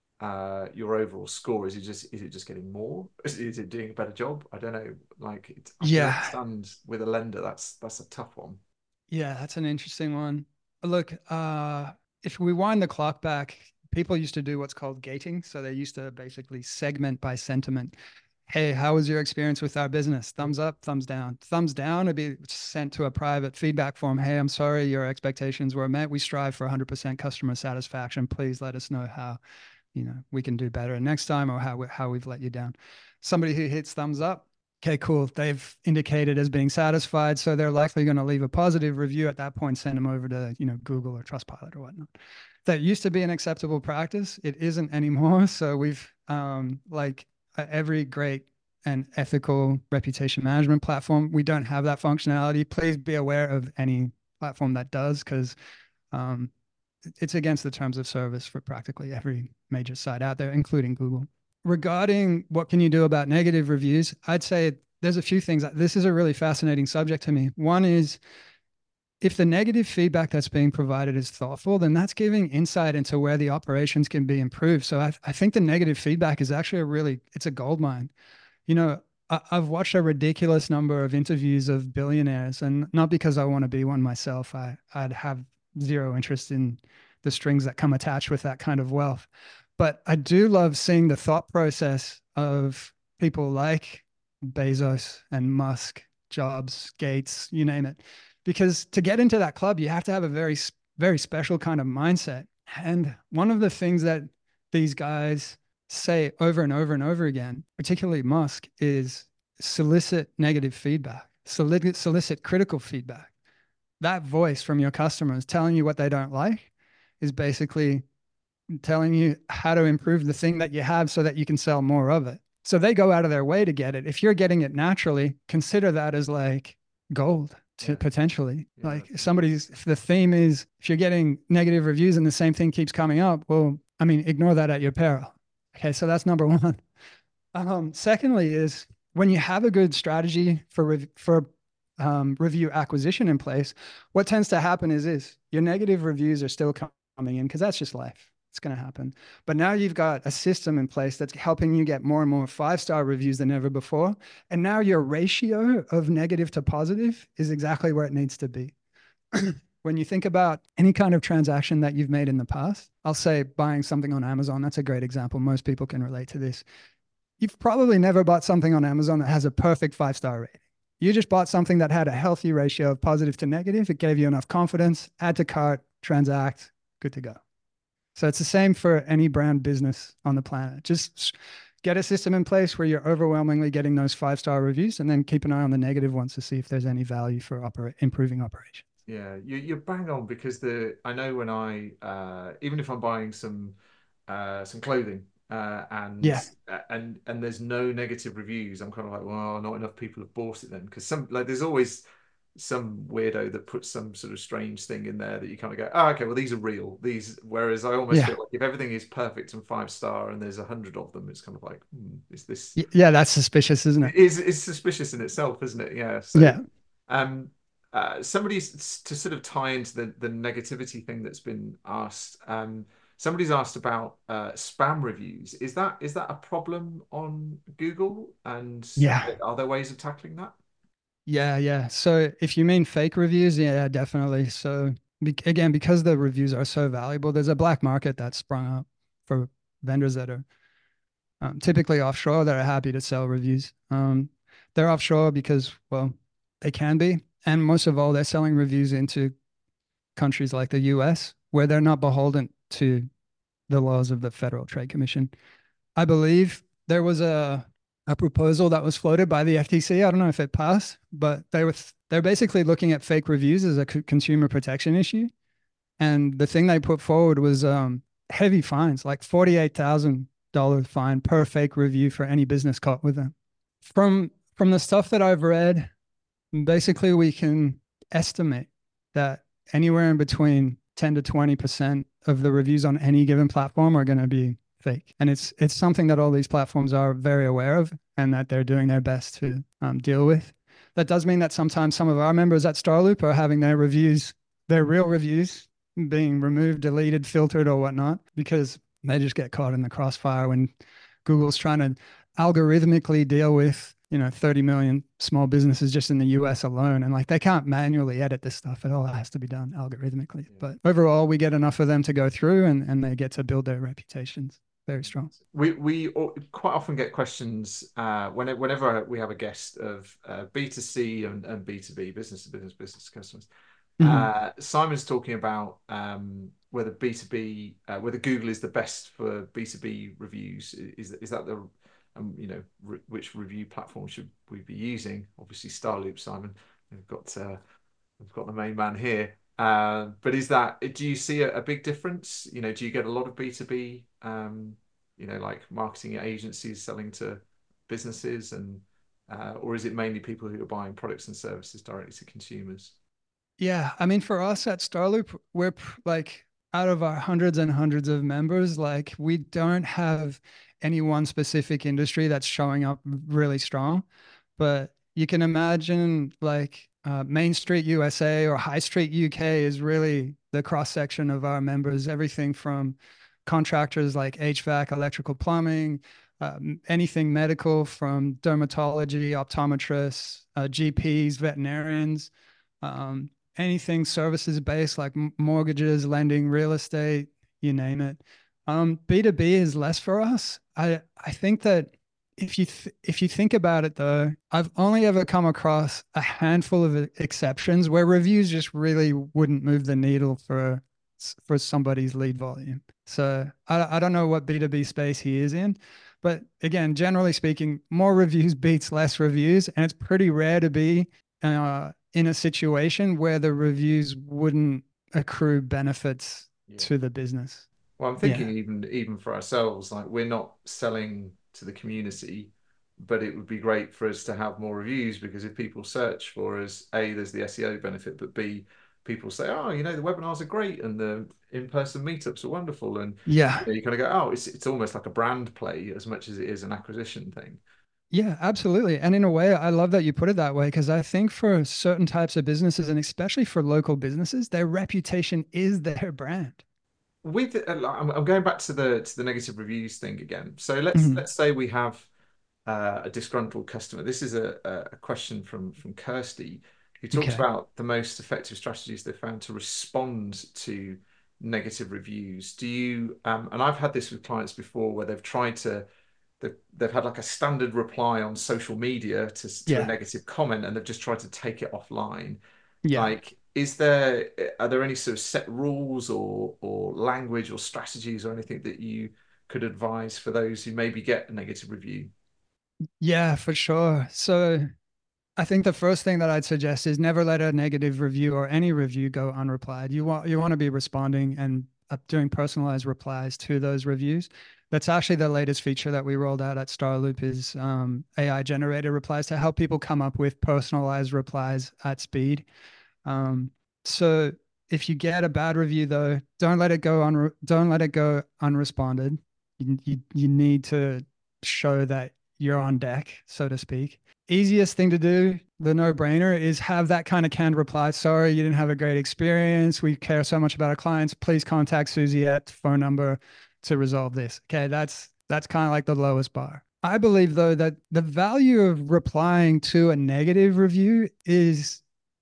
[SPEAKER 1] uh your overall score? Is it just is it just getting more? Is, is it doing a better job? I don't know. Like it's, I can
[SPEAKER 2] Yeah.
[SPEAKER 1] understand with a lender that's that's a tough one.
[SPEAKER 2] Yeah, that's an interesting one. Look, uh, if we wind the clock back, people used to do what's called gating. So they used to basically segment by sentiment. Hey, how was your experience with our business? Thumbs up, thumbs down. Thumbs down would be sent to a private feedback form. Hey, I'm sorry your expectations were met. We strive for one hundred percent customer satisfaction. Please let us know how, you know, we can do better next time, or how we, how we've let you down. Somebody who hits thumbs up, Okay, cool. They've indicated as being satisfied, so they're likely going to leave a positive review at that point, send them over to, you know, Google or Trustpilot or whatnot. That used to be an acceptable practice. It isn't anymore. So we've um, like uh, every great and ethical reputation management platform, we don't have that functionality. Please be aware of any platform that does, because um, it's against the terms of service for practically every major site out there, including Google. Regarding what can you do about negative reviews, I'd say there's a few things. This is a really fascinating subject to me. One is, if the negative feedback that's being provided is thoughtful, then that's giving insight into where the operations can be improved. So I, I think the negative feedback is actually a really, it's a gold mine. You know, I, I've watched a ridiculous number of interviews of billionaires, and not because I want to be one myself. I, I'd have zero interest in the strings that come attached with that kind of wealth. But I do love seeing the thought process of people like Bezos and Musk, Jobs, Gates, you name it. Because to get into that club, you have to have a very, very special kind of mindset. And one of the things that these guys say over and over and over again, particularly Musk, is solicit negative feedback, solicit, solicit critical feedback. That voice from your customers telling you what they don't like is basically telling you how to improve the thing that you have so that you can sell more of it. So they go out of their way to get it. If you're getting it naturally, consider that as like gold to
[SPEAKER 1] Yeah.
[SPEAKER 2] potentially.
[SPEAKER 1] Yeah.
[SPEAKER 2] Like if somebody's, if the theme is, if you're getting negative reviews and the same thing keeps coming up, well, I mean, ignore that at your peril. Okay. So that's number one. Um, secondly is, when you have a good strategy for, rev- for um, review acquisition in place, what tends to happen is, is your negative reviews are still coming in, because that's just life. It's going to happen. But now you've got a system in place that's helping you get more and more five-star reviews than ever before. And now your ratio of negative to positive is exactly where it needs to be. When you think about any kind of transaction that you've made in the past, I'll say buying something on Amazon, that's a great example. Most people can relate to this. You've probably never bought something on Amazon that has a perfect five-star rating. You just bought something that had a healthy ratio of positive to negative. It gave you enough confidence, add to cart, transact, good to go. So it's the same for any brand business on the planet. Just get a system in place where you're overwhelmingly getting those five-star reviews, and then keep an eye on the negative ones to see if there's any value for opera- improving operations.
[SPEAKER 1] Yeah, you, you're bang on, because the I know when I uh, even if I'm buying some uh, some clothing uh, and
[SPEAKER 2] Yeah.
[SPEAKER 1] and and there's no negative reviews, I'm kind of like, well, not enough people have bought it then, because some like there's always some weirdo that puts some sort of strange thing in there that you kind of go, oh, okay, well these are real. These, whereas I almost
[SPEAKER 2] Yeah.
[SPEAKER 1] feel like if everything is perfect and five star and there's a hundred of them, it's kind of like, hmm, is this
[SPEAKER 2] Yeah. That's suspicious, isn't it?
[SPEAKER 1] is is suspicious in itself, isn't it? Yeah. So,
[SPEAKER 2] Yeah.
[SPEAKER 1] um, uh, somebody to sort of tie into the the negativity thing that's been asked. Um, somebody's asked about uh, spam reviews. Is that is that a problem on Google? And
[SPEAKER 2] Yeah.
[SPEAKER 1] are there ways of tackling that?
[SPEAKER 2] Yeah, yeah. So if you mean fake reviews, yeah, definitely. So be again, because the reviews are so valuable, there's a black market that's sprung up for vendors that are um, typically offshore that are happy to sell reviews. Um, they're offshore because, well, they can be. And most of all, they're selling reviews into countries like the U S, where they're not beholden to the laws of the Federal Trade Commission. I believe there was a a proposal that was floated by the F T C. I don't know if it passed, but they were they're basically looking at fake reviews as a consumer protection issue. And the thing they put forward was um, heavy fines, like forty-eight thousand dollars fine per fake review for any business caught with them. From from the stuff that I've read, basically we can estimate that anywhere in between ten to twenty percent of the reviews on any given platform are going to be fake. And it's it's something that all these platforms are very aware of, and that they're doing their best to um, deal with. That does mean that sometimes some of our members at Starloop are having their reviews, their real reviews, being removed, deleted, filtered, or whatnot, because they just get caught in the crossfire when Google's trying to algorithmically deal with, you know, thirty million small businesses just in the U S alone. And like, they can't manually edit this stuff. It all has to be done algorithmically.
[SPEAKER 1] Yeah.
[SPEAKER 2] But overall, we get enough of them to go through, and, and they get to build their reputations very strong.
[SPEAKER 1] We we quite often get questions uh, whenever whenever we have a guest of uh, B two C and, and B two B, business to business, business to customers.
[SPEAKER 2] Mm-hmm.
[SPEAKER 1] Uh, Simon's talking about um, whether B two B, uh, whether Google is the best for B two B reviews. Is is that the and you know re- which review platform should we be using. Obviously, Starloop, Simon. We've got uh, we've got the main man here. Uh, but is that do you see a, a big difference? You know, do you get a lot of B two B, um, you know, like marketing agencies selling to businesses, and uh, or is it mainly people who are buying products and services directly to consumers?
[SPEAKER 2] Yeah, I mean, for us at Starloop, we're pr- like out of our hundreds and hundreds of members, like we don't have any one specific industry that's showing up really strong. But you can imagine like uh, Main Street U S A or High Street U K is really the cross section of our members, everything from contractors like H V A C, electrical plumbing, um, anything medical from dermatology, optometrists, uh, G Ps, veterinarians. Um, Anything services based like mortgages, lending, real estate, you name it. Um, B two B is less for us. I I think that if you th- if you think about it though, I've only ever come across a handful of exceptions where reviews just really wouldn't move the needle for for somebody's lead volume. So I I don't know what B two B space he is in, but again, generally speaking, more reviews beats less reviews, and it's pretty rare to be uh, in a situation where the reviews wouldn't accrue benefits
[SPEAKER 1] Yeah.
[SPEAKER 2] to the business.
[SPEAKER 1] Well, I'm thinking
[SPEAKER 2] Yeah.
[SPEAKER 1] even even for ourselves, like we're not selling to the community, but it would be great for us to have more reviews because if people search for us, A, there's the S E O benefit, but B, people say, oh, you know, the webinars are great and the in-person meetups are wonderful. And
[SPEAKER 2] Yeah.
[SPEAKER 1] you know, you kind of go, oh, it's it's almost like a brand play as much as it is an acquisition thing.
[SPEAKER 2] Yeah, absolutely. And in a way, I love that you put it that way because I think for certain types of businesses and especially for local businesses, their reputation is their brand.
[SPEAKER 1] With uh, I'm, I'm going back to the to the negative reviews thing again. So let's
[SPEAKER 2] Mhm.
[SPEAKER 1] let's say we have uh, a disgruntled customer. This is a, a question from from Kirsty, who talks
[SPEAKER 2] Okay.
[SPEAKER 1] about the most effective strategies they found to respond to negative reviews. Do you, um, and I've had this with clients before where they've tried to, they've, they've had like a standard reply on social media to, to a
[SPEAKER 2] Yeah.
[SPEAKER 1] negative comment and they've just tried to take it offline.
[SPEAKER 2] Yeah.
[SPEAKER 1] Like, is there, are there any sort of set rules or, or language or strategies or anything that you could advise for those who maybe get a negative review?
[SPEAKER 2] Yeah, for sure. So I think the first thing that I'd suggest is never let a negative review or any review go unreplied. You want you want to be responding and uh, doing personalized replies to those reviews. That's actually the latest feature that we rolled out at Starloop is um, A I generated replies to help people come up with personalized replies at speed. Um, so if you get a bad review though, don't let it go on. Don't let it go unresponded. You, you you need to show that you're on deck, so to speak. Easiest thing to do, the no-brainer, is have that kind of canned reply. Sorry, you didn't have a great experience. We care so much about our clients. Please contact Susie at phone number to resolve this. Okay, that's that's kind of like the lowest bar. I believe though that the value of replying to a negative review is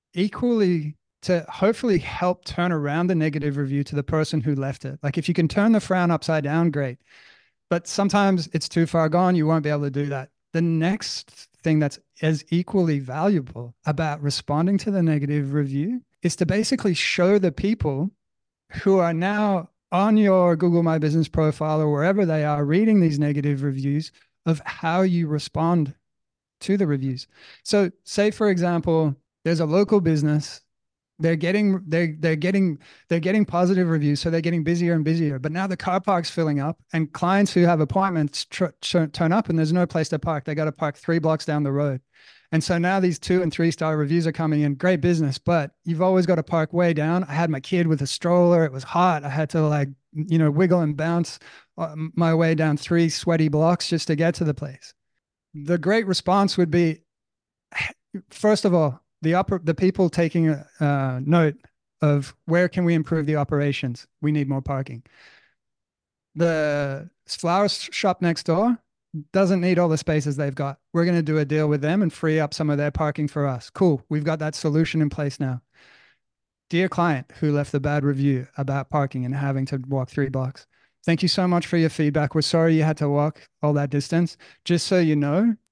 [SPEAKER 2] equally to hopefully help turn around the negative review to the person who left it. Like if you can turn the frown upside down, great. But sometimes it's too far gone. You won't be able to do that. The next thing that's as equally valuable about responding to the negative review is to basically show the people who are now on your Google My Business profile or wherever they are reading these negative reviews of how you respond to the reviews. So, say for example, there's a local business. They're getting they're they're getting they're getting positive reviews, so they're getting busier and busier. But now the car park's filling up, and clients who have appointments tr- tr- turn up, and there's no place to park. They got to park three blocks down the road, and so now these two and three star reviews are coming in. Great business, but you've always got to park way down. I had my kid with a stroller. It was hot. I had to like you know wiggle and bounce uh, my way down three sweaty blocks just to get to the place. The great response would be, first of all, the upper the people taking a uh, note of where can we improve the operations. We need more parking. The flower shop next door doesn't need all the spaces they've got. We're going to do a deal with them and free up some of their parking for us. Cool. We've got that solution in place now. Dear client who left the bad review about parking and having to walk three blocks. Thank you so much for your feedback. We're sorry you had to walk all that distance. Just so you know,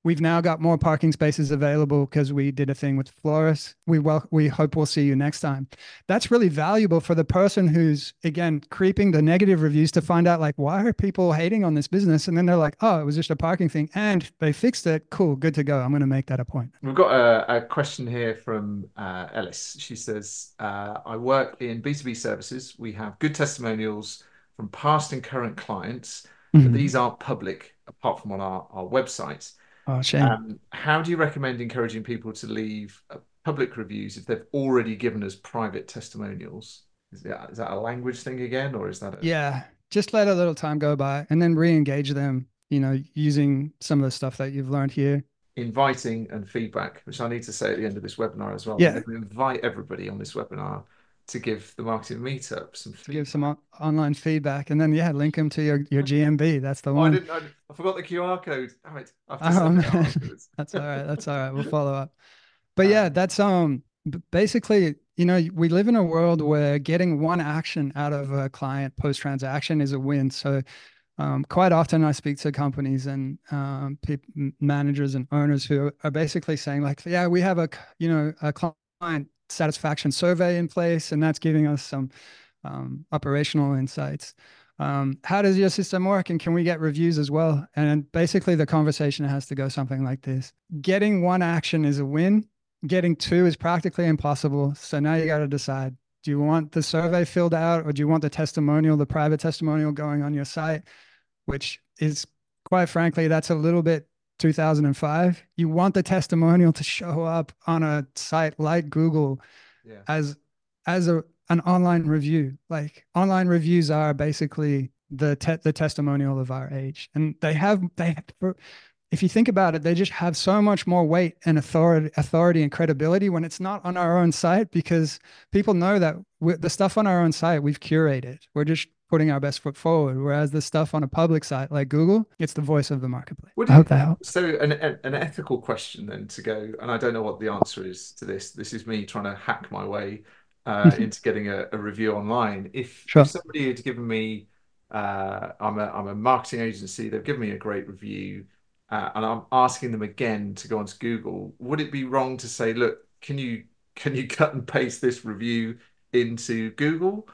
[SPEAKER 2] we've now got more parking spaces available because we did a thing with Flores. We well, we hope we'll see you next time. That's really valuable for the person who's, again, creeping the negative reviews to find out, like, why are people hating on this business? And then they're like, oh, it was just a parking thing and they fixed it. Cool, good to go. I'm going to make that a point.
[SPEAKER 1] We've got a, a question here from uh, Ellis. She says, uh, I work in B two B services. We have good testimonials from past and current clients, but
[SPEAKER 2] Mhm.
[SPEAKER 1] these aren't public apart from on our, our website.
[SPEAKER 2] Oh, shame.
[SPEAKER 1] Um, how do you recommend encouraging people to leave uh, public reviews if they've already given us private testimonials? Is that, is that a language thing again, or is that a
[SPEAKER 2] Yeah, just let a little time go by and then re-engage them, you know, using some of the stuff that you've learned here.
[SPEAKER 1] inviting and feedback, which I need to say at the end of this webinar as well? I'm
[SPEAKER 2] Yeah,
[SPEAKER 1] going to invite everybody on this webinar to give the marketing meetup some
[SPEAKER 2] to give some
[SPEAKER 1] feedback.
[SPEAKER 2] on online feedback and then, yeah, link them to your, your G M B. That's the
[SPEAKER 1] Oh, I
[SPEAKER 2] one.
[SPEAKER 1] didn't. I, I forgot the Q R code. Damn it! I have to
[SPEAKER 2] Oh,
[SPEAKER 1] send it out
[SPEAKER 2] man.
[SPEAKER 1] afterwards.
[SPEAKER 2] That's all right. That's all right. We'll follow up. But yeah,
[SPEAKER 1] Um,
[SPEAKER 2] that's um b- basically, you know, we live in a world where getting one action out of a client post transaction is a win. So um, quite often I speak to companies and um, peop managers and owners who are basically saying like, yeah, we have a, you know, a client satisfaction survey in place, and that's giving us some um, operational insights. Um, how does your system work? And can we get reviews as well? And basically the conversation has to go something like this. Getting one action is a win. Getting two is practically impossible. So now you got to decide, do you want the survey filled out or do you want the testimonial, the private testimonial going on your site, which is quite frankly, that's a little bit two thousand five. You want the testimonial to show up on a site like Google
[SPEAKER 1] yeah,
[SPEAKER 2] as as a an online review. Like online reviews are basically the te- the testimonial of our age, and they have they for, if you think about it, they just have so much more weight and authority, authority and credibility when it's not on our own site because people know that the stuff on our own site we've curated. We're just putting our best foot forward. Whereas the stuff on a public site like Google, it's the voice of the marketplace.
[SPEAKER 1] would
[SPEAKER 2] I hope
[SPEAKER 1] it?
[SPEAKER 2] that helps.
[SPEAKER 1] So an an ethical question then to go, and I don't know what the answer is to this. This is me trying to hack my way uh, into getting a, a review online. If if
[SPEAKER 2] Sure.
[SPEAKER 1] somebody had given me, uh, I'm a I'm a marketing agency. They've given me a great review, uh, and I'm asking them again to go onto Google. Would it be wrong to say, look, can you can you cut and paste this review into Google,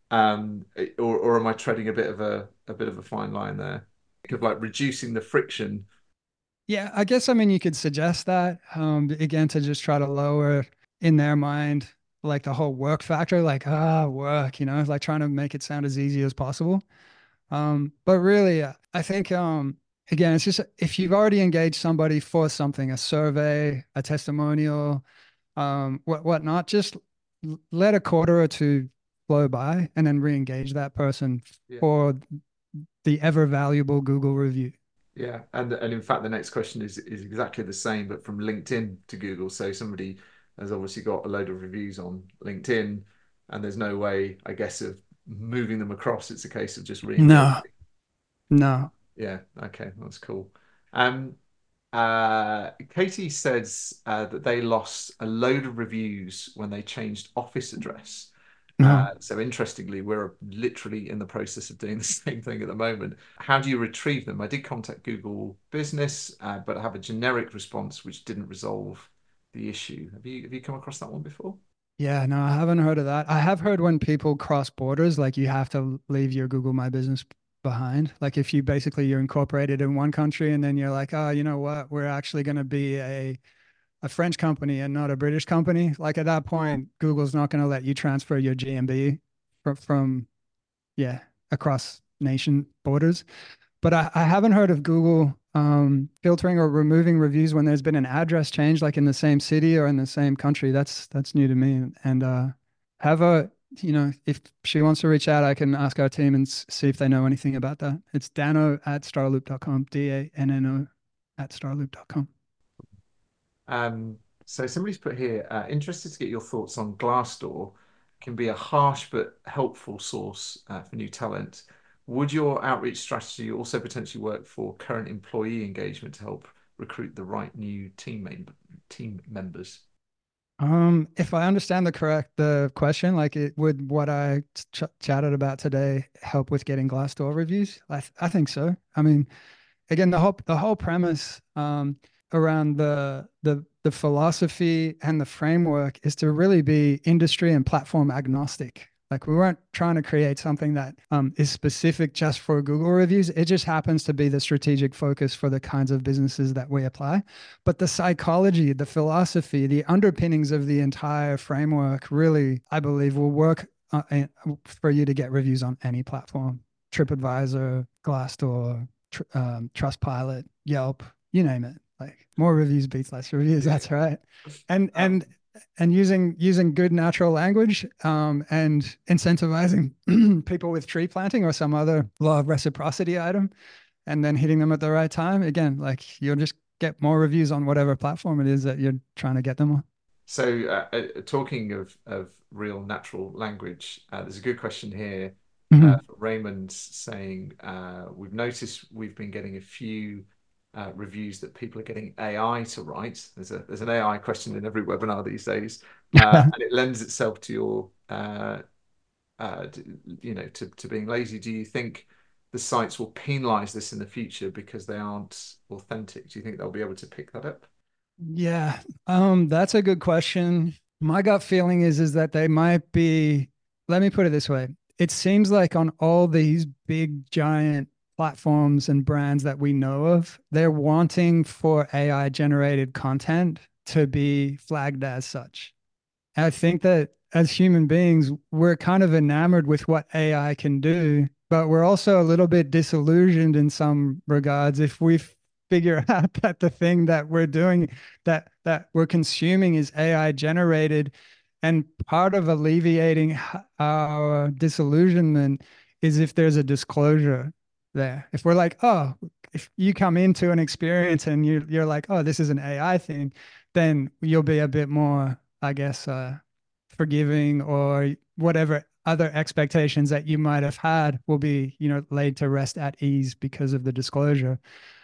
[SPEAKER 1] um, or or am I treading a bit of a a bit of a fine line there? Of like reducing the friction.
[SPEAKER 2] Yeah, I guess I mean you could suggest that um, again to just try to lower in their mind like the whole work factor, like ah work, you know, like trying to make it sound as easy as possible. Um, but really, uh, I think um, again, it's just if you've already engaged somebody for something, a survey, a testimonial, um, what whatnot, just l- let a quarter or two flow by and then re-engage that person
[SPEAKER 1] Yeah.
[SPEAKER 2] for the ever valuable Google review.
[SPEAKER 1] Yeah, and and in fact, the next question is is exactly the same, but from LinkedIn to Google. So somebody has obviously got a load of reviews on LinkedIn, and there's no way, I guess, of moving them across. It's a case of just re-engaging.
[SPEAKER 2] No, no.
[SPEAKER 1] Yeah, okay, that's cool. Um, uh, Katie says uh, that they lost a load of reviews when they changed office address.
[SPEAKER 2] No.
[SPEAKER 1] Uh, so interestingly, we're literally in the process of doing the same thing at the moment. How do you retrieve them? I did contact Google Business, uh, but I have a generic response which didn't resolve the issue. Have you have you come across that one before?
[SPEAKER 2] Yeah, no, I haven't heard of that. I have heard when people cross borders, like you have to leave your Google My Business behind. Like if you basically you're incorporated in one country and then you're like, oh, you know what, we're actually going to be a a French company and not a British company. Like at that point, Google's not going to let you transfer your G M B from, from yeah across nation borders. But I, I haven't heard of Google um, filtering or removing reviews when there's been an address change, like in the same city or in the same country. That's that's new to me. And uh, have a you know, if she wants to reach out, I can ask our team and s- see if they know anything about that. It's Dano at starloop dot com, D A N N O at starloop dot com.
[SPEAKER 1] Um, so somebody's put here, uh, interested to get your thoughts on Glassdoor. Can be a harsh but helpful source uh, for new talent. Would your outreach strategy also potentially work for current employee engagement to help recruit the right new team mem team members?
[SPEAKER 2] Um, if I understand the correct the question, like it would what I ch chatted about today help with getting Glassdoor reviews? I th I think so. I mean, again, the whole the whole premise um, around the the the philosophy and the framework is to really be industry and platform agnostic. Like we weren't trying to create something that um, is specific just for Google reviews. It just happens to be the strategic focus for the kinds of businesses that we apply. But the psychology, the philosophy, the underpinnings of the entire framework really, I believe, will work uh, for you to get reviews on any platform. TripAdvisor, Glassdoor, tr- um, Trustpilot, Yelp, you name it. Like more reviews beats less reviews. That's right. And
[SPEAKER 1] Um,
[SPEAKER 2] and and using using good natural language um, and incentivizing people with tree planting or some other law of reciprocity item, and then hitting them at the right time. Again, like you'll just get more reviews on whatever platform it is that you're trying to get them on.
[SPEAKER 1] so, uh, uh, talking of of real natural language, uh, there's a good question here. Uh,
[SPEAKER 2] Mhm.
[SPEAKER 1] Raymond saying, uh, we've noticed we've been getting a few uh, reviews that people are getting A I to write. There's a there's an A I question in every webinar these days, uh, and it lends itself to your uh, uh, you know, to, to being lazy. Do you think the sites will penalize this in the future because they aren't authentic? Do you think they'll be able to pick that up?
[SPEAKER 2] Yeah, um, that's a good question. My gut feeling is is that they might be, let me put it this way. It seems like on all these big giant platforms and brands that we know of, they're wanting for A I generated content to be flagged as such. I think that as human beings, we're kind of enamored with what A I can do, but we're also a little bit disillusioned in some regards if we figure out that the thing that we're doing, that that we're consuming, is A I generated. And part of alleviating our disillusionment is if there's a disclosure there. If we're like, oh, if you come into an experience and you you're like, oh, this is an A I thing, then you'll be a bit more, I guess, uh, forgiving, or whatever other expectations that you might have had will be, you know, laid to rest at ease because of the disclosure.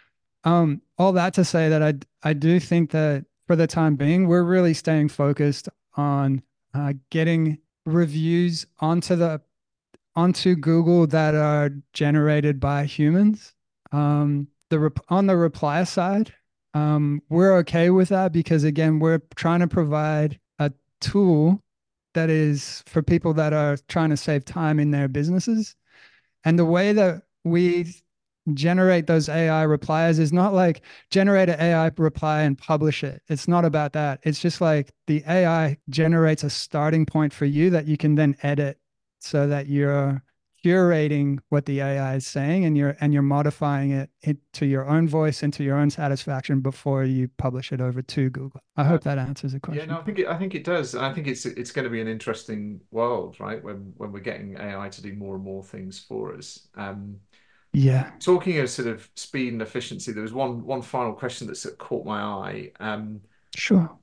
[SPEAKER 2] Um, all that to say that I I do think that for the time being, we're really staying focused on uh, getting reviews onto the onto Google that are generated by humans. Um, the rep- on the reply side, um, we're okay with that because again, we're trying to provide a tool that is for people that are trying to save time in their businesses. And the way that we generate those A I replies is not like generate an A I reply and publish it. It's not about that. It's just like the A I generates a starting point for you that you can then edit so that you're curating what the A I is saying, and you're and you're modifying it into your own voice and to your own satisfaction before you publish it over to Google. I
[SPEAKER 1] Uh,
[SPEAKER 2] hope that answers the
[SPEAKER 1] yeah, no,
[SPEAKER 2] question.
[SPEAKER 1] I think it, I think it does, and I think it's it's going to be an interesting world, right? When when we're getting A I to do more and more things for us. Um,
[SPEAKER 2] Yeah,
[SPEAKER 1] talking of sort of speed and efficiency, there was one one final question that sort of caught my eye. Um,
[SPEAKER 2] sure.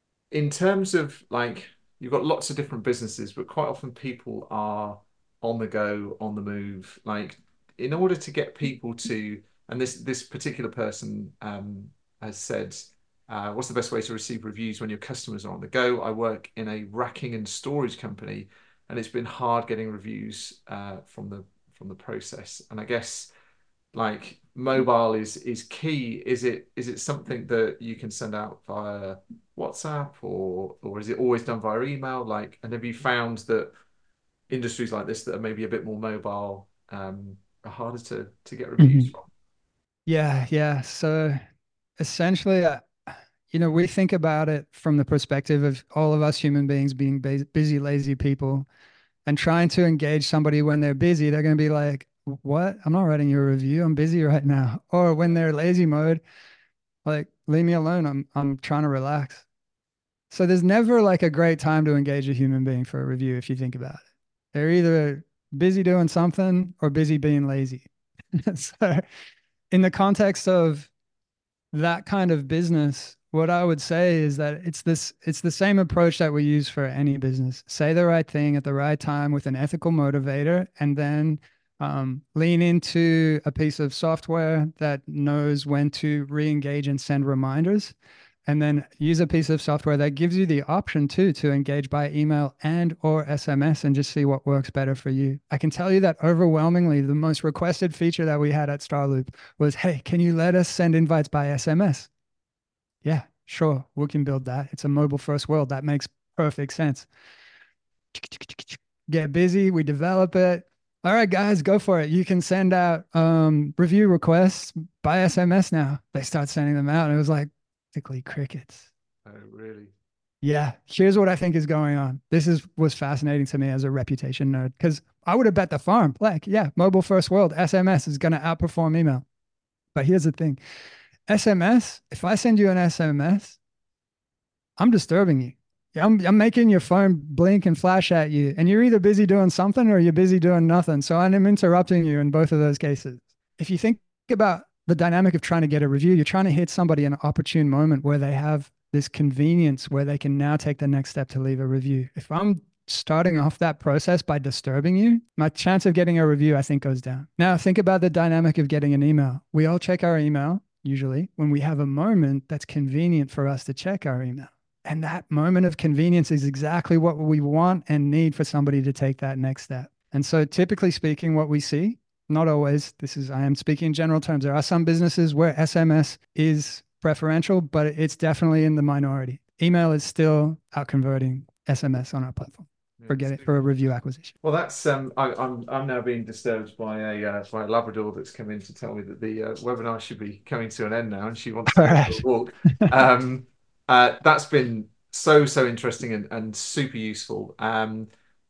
[SPEAKER 1] in terms of like you've got lots of different businesses, but quite often people are on the go, on the move. Like in order to get people to, and this this particular person um, has said, uh, what's the best way to receive reviews when your customers are on the go? I work in a racking and storage company, and it's been hard getting reviews uh, from the from the process. And I guess like mobile is is key. Is it is it something that you can send out via WhatsApp, or or is it always done via email? Like, and have you found that industries like this that are maybe a bit more mobile um, are harder to to get reviews
[SPEAKER 2] Mhm.
[SPEAKER 1] from?
[SPEAKER 2] Yeah, yeah. So essentially, uh, you know, we think about it from the perspective of all of us human beings being bu- busy, lazy people, and trying to engage somebody when they're busy. They're going to be like, "What? I'm not writing you a review. I'm busy right now." Or when they're lazy mode, like, "Leave me alone. I'm I'm trying to relax." So there's never like a great time to engage a human being for a review if you think about it. They're either busy doing something or busy being lazy. So in the context of that kind of business, what I would say is that it's this it's the same approach that we use for any business. Say the right thing at the right time with an ethical motivator, and then um, lean into a piece of software that knows when to re-engage and send reminders. And then use a piece of software that gives you the option too to engage by email and or S M S, and just see what works better for you. I can tell you that overwhelmingly the most requested feature that we had at Starloop was, hey, can you let us send invites by S M S? Yeah, sure. We can build that. It's a mobile first world. That makes perfect sense. Get busy. We develop it. All right, guys, go for it. You can send out um, review requests by S M S now. They start sending them out. And it was like, tickly crickets.
[SPEAKER 1] Oh, really?
[SPEAKER 2] Yeah, here's what I think is going on. This is was fascinating to me as a reputation nerd because I would have bet the farm. Like, yeah, mobile first world, S M S is going to outperform email. But here's the thing. S M S, if I send you an S M S, I'm disturbing you. Yeah, I'm, I'm making your phone blink and flash at you, and you're either busy doing something or you're busy doing nothing. So I'm interrupting you in both of those cases. If you think about the dynamic of trying to get a review, you're trying to hit somebody in an opportune moment where they have this convenience where they can now take the next step to leave a review. If I'm starting off that process by disturbing you, my chance of getting a review, I think, goes down. Now, think about the dynamic of getting an email. We all check our email usually when we have a moment that's convenient for us to check our email. And that moment of convenience is exactly what we want and need for somebody to take that next step. And so, typically speaking, what we see, not always, this is, I am speaking in general terms. There are some businesses where S M S is preferential, but it's definitely in the minority. Email is still out converting S M S on our platform. Forget it for a review acquisition.
[SPEAKER 1] Well, that's um, I, I'm I'm now being disturbed by a uh, by a Labrador that's come in to tell me that the uh, webinar should be coming to an end now, and she wants to
[SPEAKER 2] All
[SPEAKER 1] go for a
[SPEAKER 2] right.
[SPEAKER 1] walk. Um, uh, that's been so so interesting and, and super useful. Um,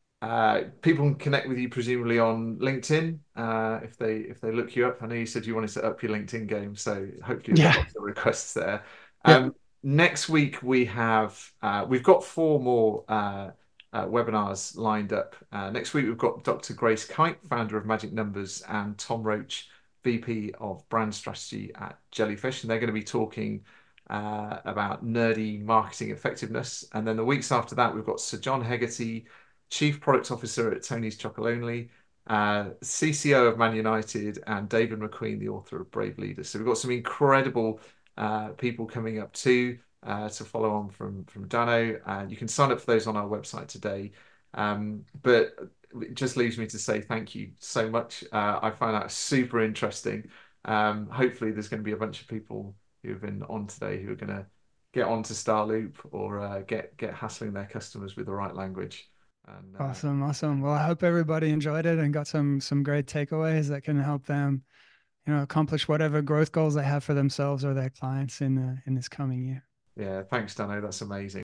[SPEAKER 1] uh, people can connect with you presumably on LinkedIn uh, if they if they look you up. I know you said you wanted to up your LinkedIn game, so hopefully you'll get
[SPEAKER 2] Yeah.
[SPEAKER 1] lots of requests there.
[SPEAKER 2] Yep.
[SPEAKER 1] Um, next week we have uh, we've got four more uh, uh, webinars lined up. Uh, next week we've got Doctor Grace Kite, founder of Magic Numbers, and Tom Roach, V P of Brand Strategy at Jellyfish, and they're going to be talking uh, about nerdy marketing effectiveness. And then the weeks after that we've got Sir John Hegarty, Chief Product Officer at Tony's Chocolonely, uh, C C O of Man United, and David McQueen, the author of Brave Leaders. So we've got some incredible uh, people coming up too uh, to follow on from from Dano. And you can sign up for those on our website today. Um, but it just leaves me to say thank you so much. Uh, I find that super interesting. Um, hopefully, there's going to be a bunch of people who have been on today who are going to get onto Starloop or uh, get get hassling their customers with the right language. And uh,
[SPEAKER 2] Awesome. Awesome. Well, I hope everybody enjoyed it and got some some great takeaways that can help them, you know, accomplish whatever growth goals they have for themselves or their clients in uh, in this coming year.
[SPEAKER 1] yeah, thanks, Dano. That's amazing.